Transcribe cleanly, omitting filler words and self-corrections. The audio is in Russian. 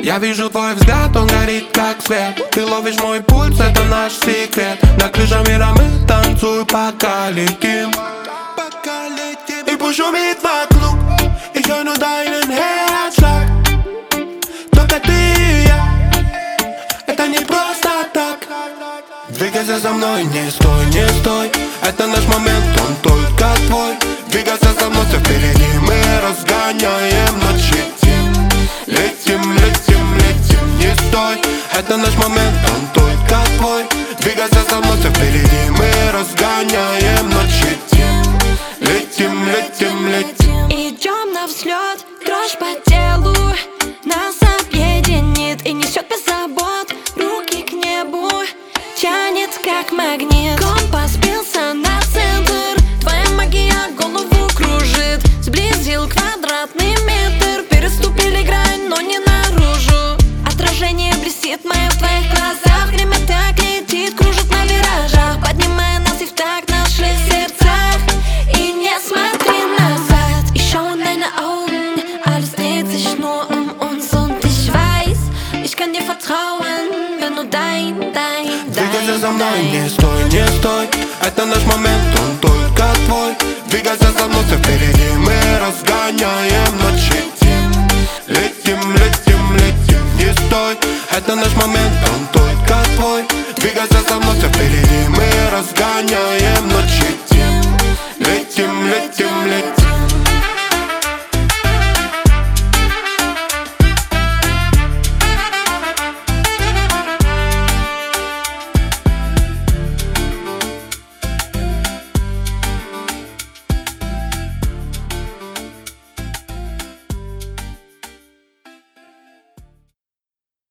Я вижу твой взгляд, он горит как свет. Ты ловишь мой пульс, это наш секрет. На крыше мира мы танцуем, пока летим. И пусть шумит вокруг, ich höre nur deinen Herzschlag. Только ты и я, это не просто так. Двигайся за мной, не стой, не стой. Это наш момент, он только твой. Двигайся за мной, все впереди, мы разгоняем ночи. Летим, летим, летим, не стой. Это наш момент, он только твой. Двигайся за мной, все впереди, мы разгоняем ночи. Летим, летим, летим. Идем навзлет, дрожь по телу нас объединит и несет без забот. Руки к небу тянет как магнит. Компас бился на центр, твоя магия голову кружит. Сблизил квадратный метр, переступили грань, но не наружу. Отражение блестит мое в твоих глазах. Время так летит, кружит на виражах, поднимая нас и в такт наших сердцах. И не смотри назад. Ich schau in deine Augen, alles dreht sich nur um uns und ich weiß, ich kann dir vertrauen, wenn du dein. Двигайся за мной, не стой, не стой. Это наш момент, он только твой. Двигайся за мной, все впереди, мы разгоняем ночи. Летим, летим, летим, не стой. Это наш момент, он только твой. Двигайся за мной, все впереди, мы разгоняем ночи.